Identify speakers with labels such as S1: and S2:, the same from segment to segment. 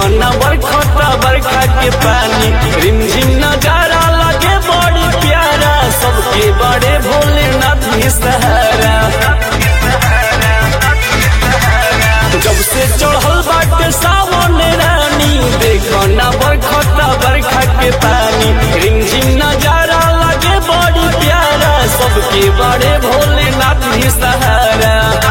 S1: देखना बरखता बरखा के पानी रिमझिम नजारा लगे बड़ी प्यारा सबके बड़े भोलेनाथ ही सहारा। जब से चढ़ल बाटे सावन रानी देखना बरखता बरखा के पानी रिमझिम नजारा लगे बड़ी प्यारा सबके बड़े भोलेनाथ ही सहारा।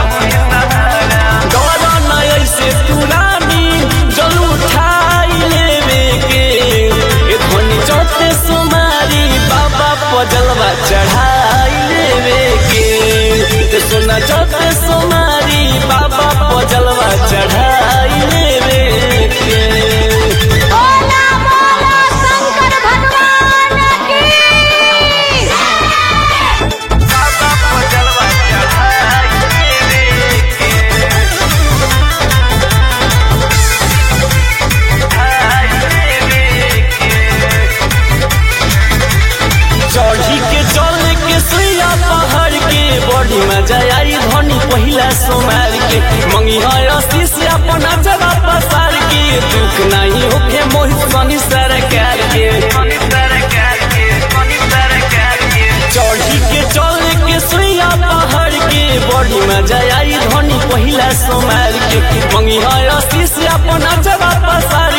S1: ऐसे पुरानी जल उठाई लेवे के धनी चौथे सुमारी बाबा पजलवा चढ़ाई लेवे के सोना चौथे सुमारी बाबा पजलवा चढ़ाई लेवे के। चढ़ी के चल के सुइया पहाड़ के बड़ी मजा आई धनी पहिला सोमार के मंगी है से अपना जगह पसार के दुख नहीं होके मोहित सनी सरकार के। चढ़ी के चल के सुइया पहाड़ के बड़ी मजा आई धनी पहिला सोमार के मंगी है से अपना जगह पसार